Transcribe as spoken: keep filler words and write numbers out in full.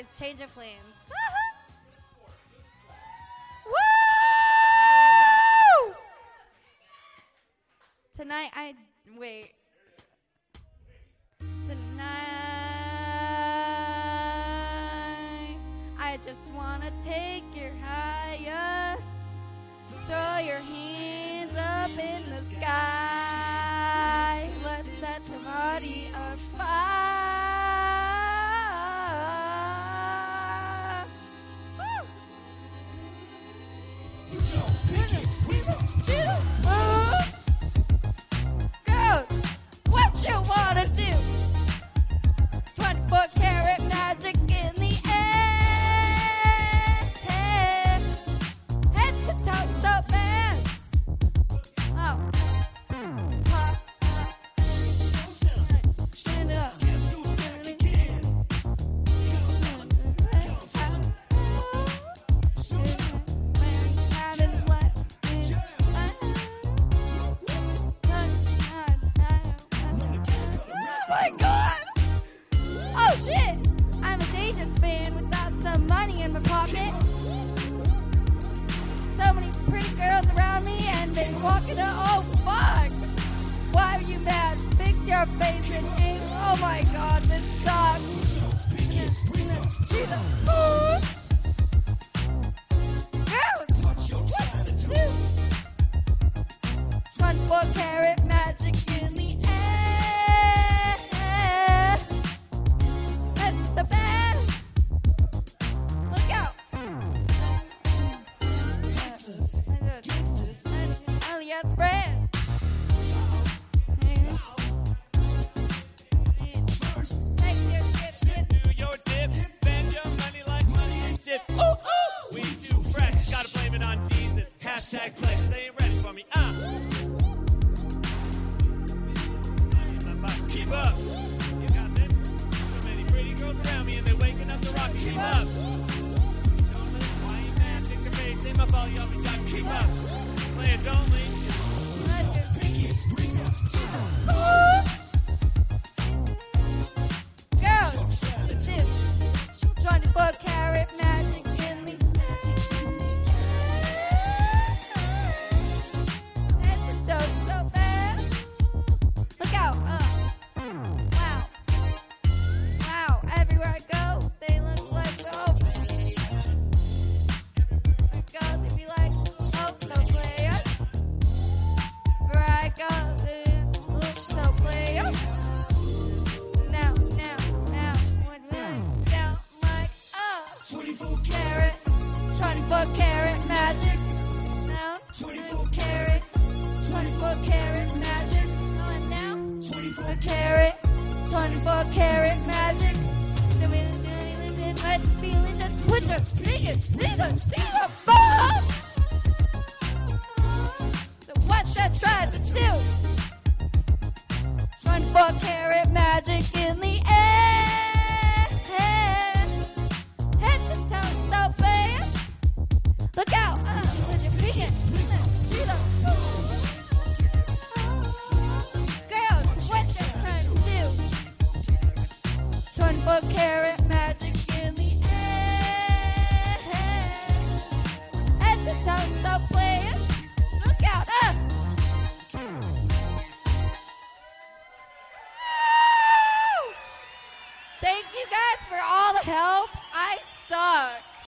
it's Change of Flames. Woo! Tonight, I wait. Tonight, I just wanna take you higher. Throw your hands up in the sky. Let's set the body on fire. Woo! Girls, what you wanna do? twenty-four karat magic in the air. Head to toe so fast. Oh. Pop, pop. Stand up. Oh my God! Oh shit! I'm a dangerous fan without some money in my pocket. So many pretty girls around me and they walking up. Oh fuck! Why are you mad? Fix your face and aim. Oh my God, this sucks. Girls, what you do? twenty-four karat magic in the air. That's the best. Look out. Elias Brand. Do your dip, spend your money like money and shit. Ooh, ooh. We too fresh, gotta blame it on Jesus. Hashtag flex, they ain't ready for me, uh. Keep up. You got this. So many pretty girls around me and they waking up to rock. Keep up. Don't listen, why ain't mad? Fix your face, ain't my fault, y'all be got keep up. Play it, don't leave. Girls, you do. twenty-four karat magic in the It's so, so fast. Look out. Uh. Wow. Wow. Everywhere I go, they look like oh. Everywhere I go, they be like, oh, so player. Where I go, they look so player. Now, now, now, what really down like oh. twenty-four karat, twenty-four karat magic. Now, twenty-four karat, twenty-four karat magic. Going now, twenty-four karat, twenty-four karat magic. Let's feel it, just put your fingers, see the, see the ball. So what that tried to do? twenty-four karat magic in the air. Head to toe, so fast. Look out, uh, with your fingers, see the girls, what that trying to do? twenty-four karat magic in the air. Head to toe, so fast. Look out, uh. Thank you guys for all the help. I suck.